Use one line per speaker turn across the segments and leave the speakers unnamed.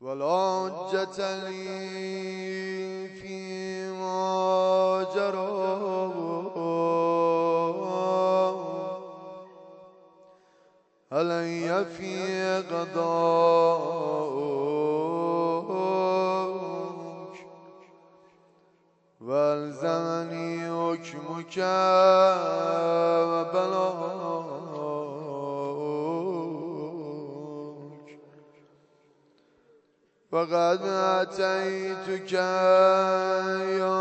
ولا حجة لي فيما جرى علي في قضاءك والزمني حكمك وبلاءك وقد أتيتك يا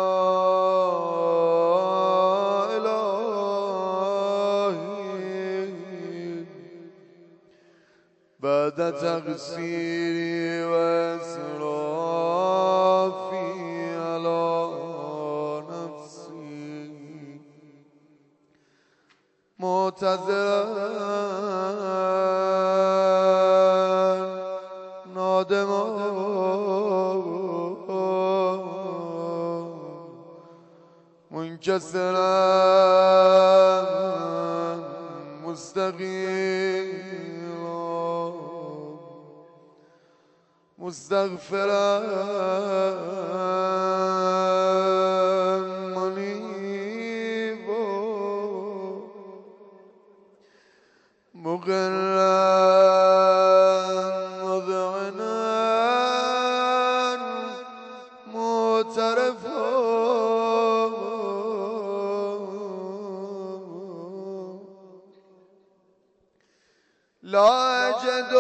إلهي بعد تقصيري وإسرافي على نفسي معتذرا نادما منكسرا مستغيرا مستغفرا منيبا مقرا مذعنا معترفا لا أجد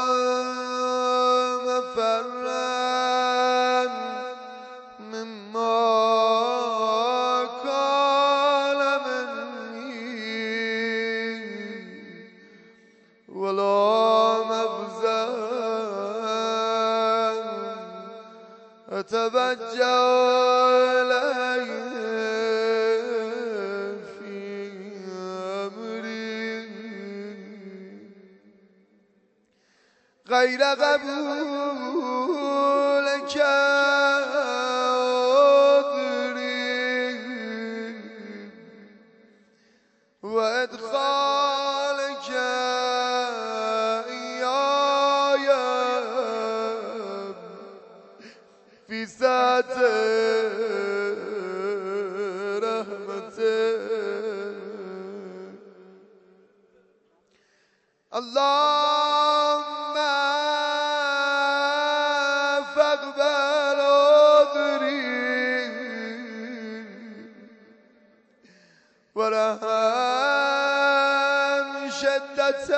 مفرا مما قال مني ولا مفزا أتوجه إليه في أمري غير قبولك عذري وإدخالك إياي في ساعة رحمتك اللهم فاقبل عذري ورحم شدة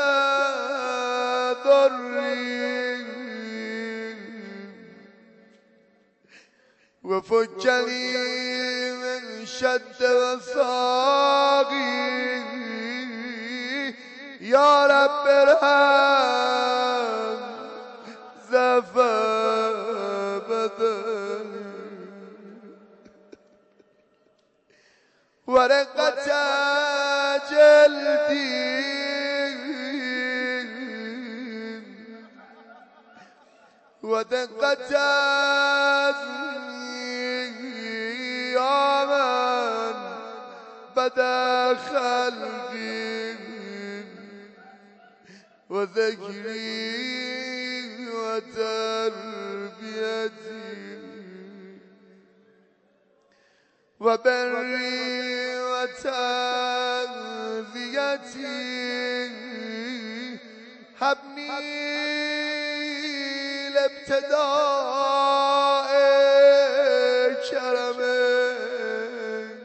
ضري وفك لي من شد وصاغي يا رب ارحم زفا بدني ورقة جلدي ودقة يا من بدا خلقي وذكري وتربيتي وبري وتغذيتي هبني لابتداء كرمك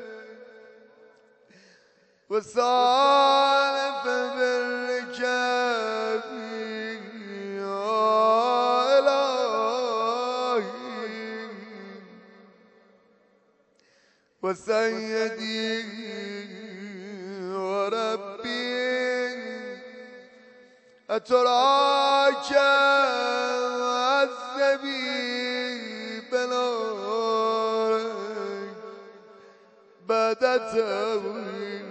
وصالف برك يا إلهي وسيدي وربي أتراك عذبي بنارك بعد تأويل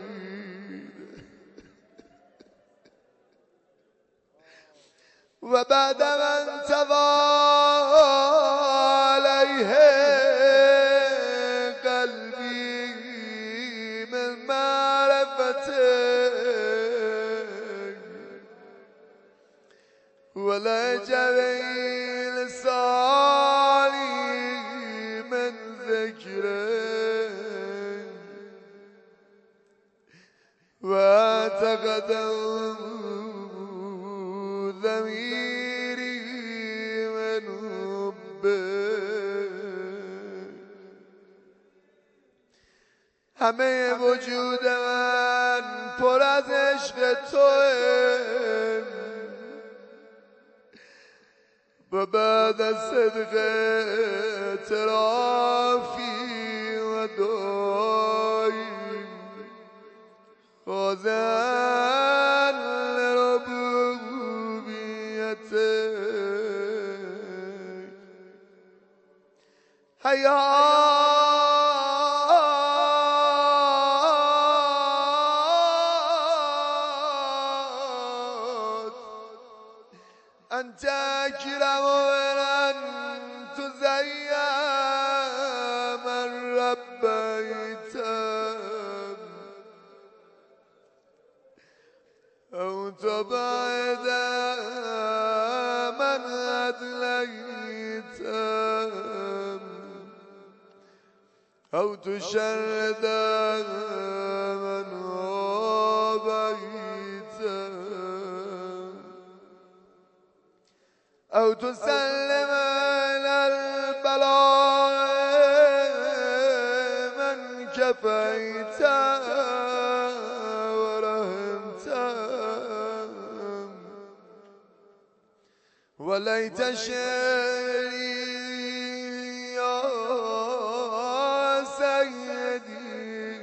وبعد من تضى عليه قلبي من معرفتك ولا جميل يده ضميري من حبك همه وجود من پر از عشق توه و بعد از صدق اعترافی و دعایی خواضن لربوبیتک حیات انت اکرم من ان تزین من ربیتم او تبعد من ادلیتم او تشرد من آبیتم او تسلم الى البلاء من كفيت ورحمت وليت شعري يا سيدي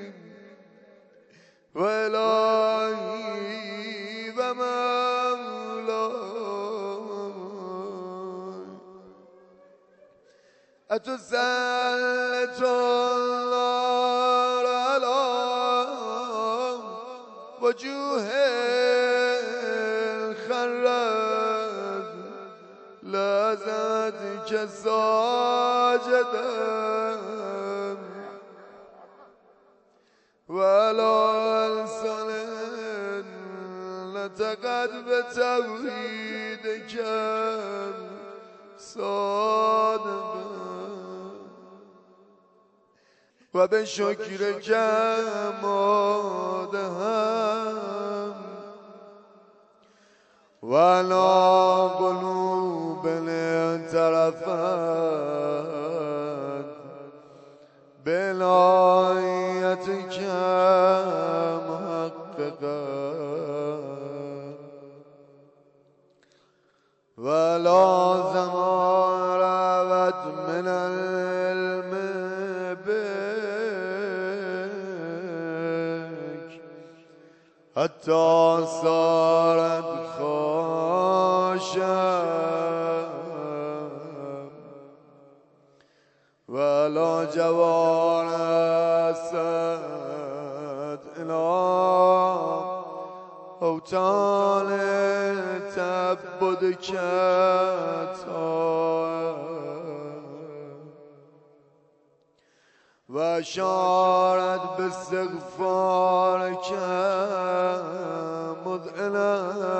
وإلهي ومولاي أتسلط النار على وجوه الخراب لا زادك ساجدا ولا ألسن لتقد بتوحيدك صادقا و به شکرک مادهم و علی قلوب انطرفت بلایتک محققا و لازم رود من العلم حتى صارت خاشعة ولا جوار أسد إلى أوتان تعبدك وأشارت باستغفارك مذعنا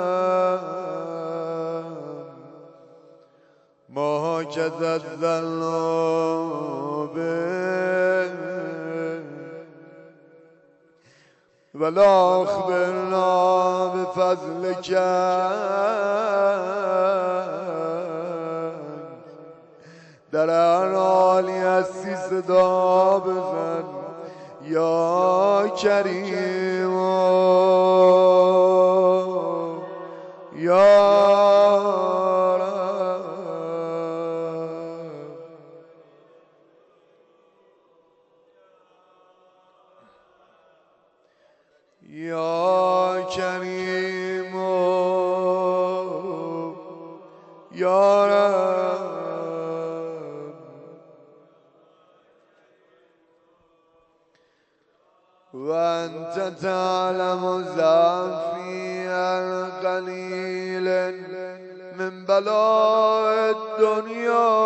ما هكذا الذنوب ولا أخبرنا بفضلك در هر حالی هستی صدا بزن یا کریم یا رب یا کریم یا رب وأنت تعلم ضعفي القليل من بلاء الدنيا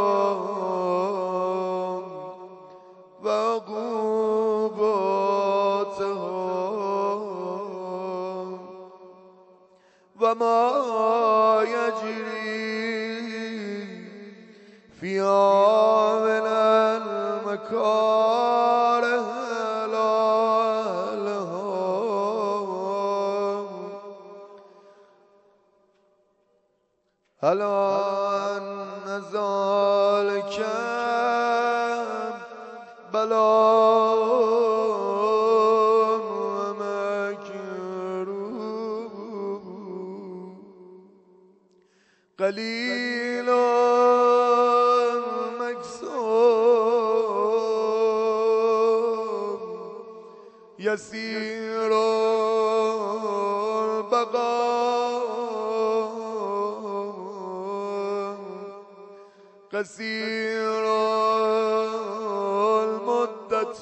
وعقوباتها وما يجري فيها من المكاره ألا أن ذلك بلاء ومكروه قليل مكسوب يسير البقاء قصير المدة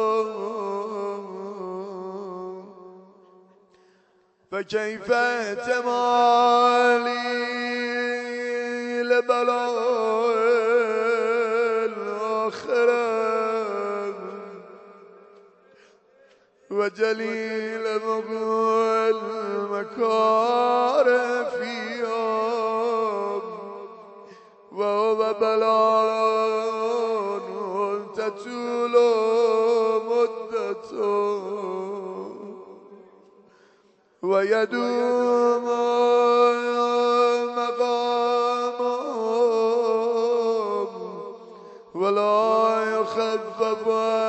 فكيف احتمالي لبلاء الآخرة وجليل مقوى المكاره فيها وهو بلاء تطول مدته ويدوم مقامه ولا يخفف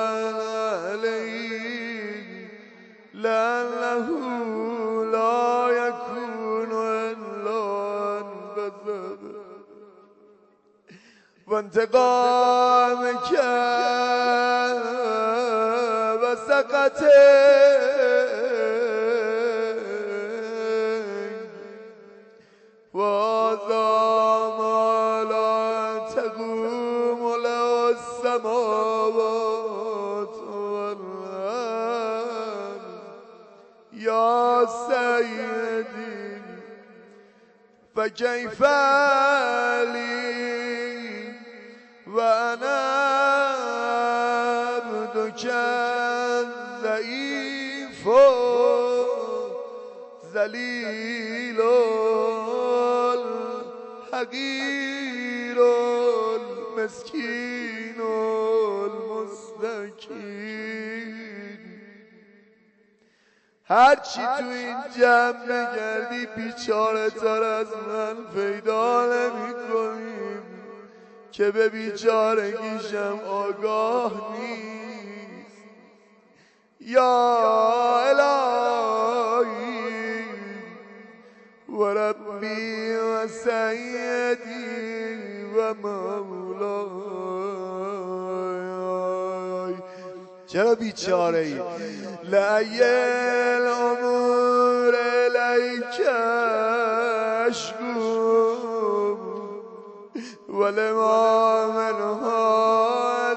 عليه لأنه لا يكون إلا انبذب وانتقامك وسقطك وهذا ما لا تقوم له السماوات والأرض يا سيدي فكيف لي وأنا عبدك ضعيف ذليل الحقير المسكين المستكين هرچی تو این جمع بگردی بیچاره تر از من پیدا نمی کنیم که به بیچارگیشم آگاه نیست یا الهی و ربی و سیدی و مولای چرا بیچاره ای؟ لعی الامور الیک اشکو ولما منها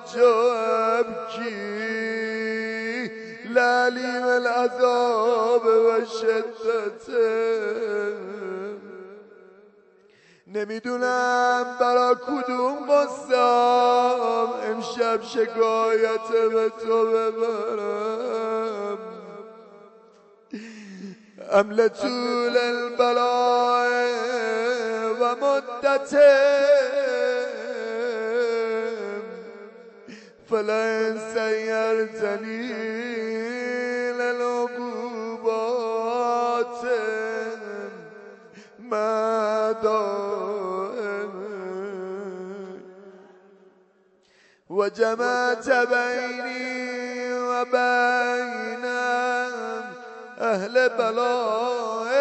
زجبکی لعلیم العذاب و شدته نمیدونم برا کدوم قصام امشب شکایت به تو ببرم ام لطول البلاء و مدته فلن سیرتنی للعقوبات ما دائم و جمعت بینی و بین اهل بلاء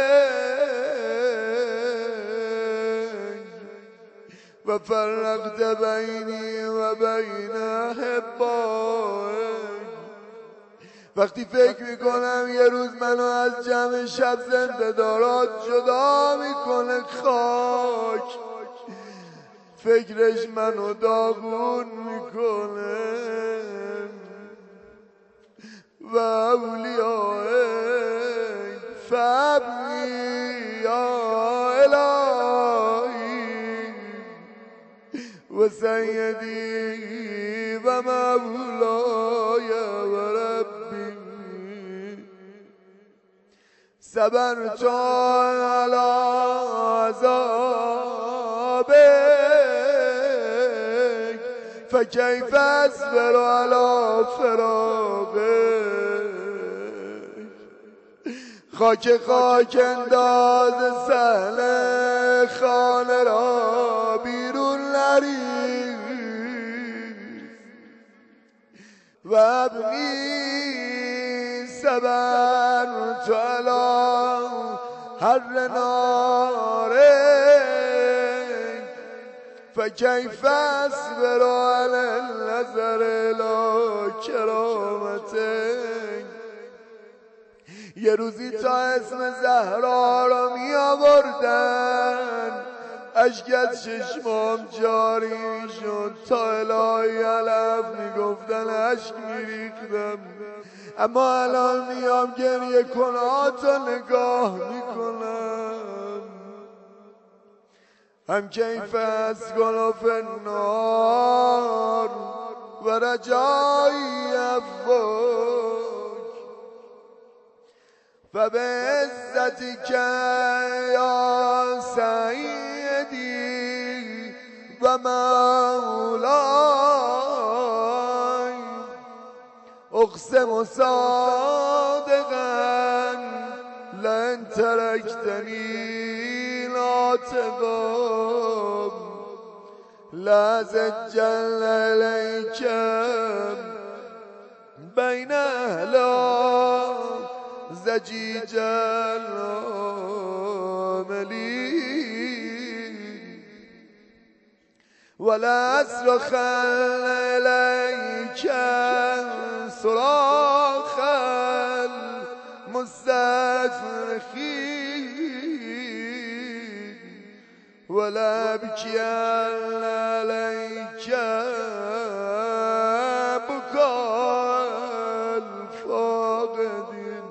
و فرقت بینی و بین احبائک وقتی فکر میکنم یه روز منو از جمع شب زنده دارات جدا میکنه خاک فکرش منو داغون میکنه و اولیائک فابنی یا الهی و سیدی و مولای و ربی صبرت علی عذابک فکیف اصبر علی فراقک خاک خاک انداز سهل خانه را بیرون نریز و ابنی سبن تو علا هر ناره فکیف اصبر علی النظر لا کرامتک. یه روزی تا اسم زهرا را می آوردن اشک از چشمام جاری شد تا الهی علف می گفتن اشک می ریختم، اما الان میام گریه کناتو نگاه می کنم. هم کیف از گلوف النار و رجایی افواک فبعزتك یا سیدی و مولاي اقسم صادقا لئن ترکتنی لا تقم لا زجل الیک بین اهلا زجیج العاملین ولا اصرخ الیک صراخ المستصرخین ولا ابکی علیک بکاء الفاقدین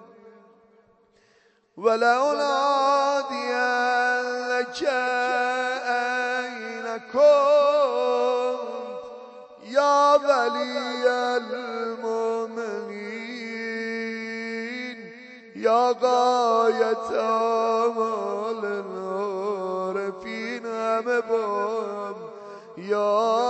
ولا أنادي لك أين كنت يا ولي المؤمنين يا غاية آمال العارفين همه بام يا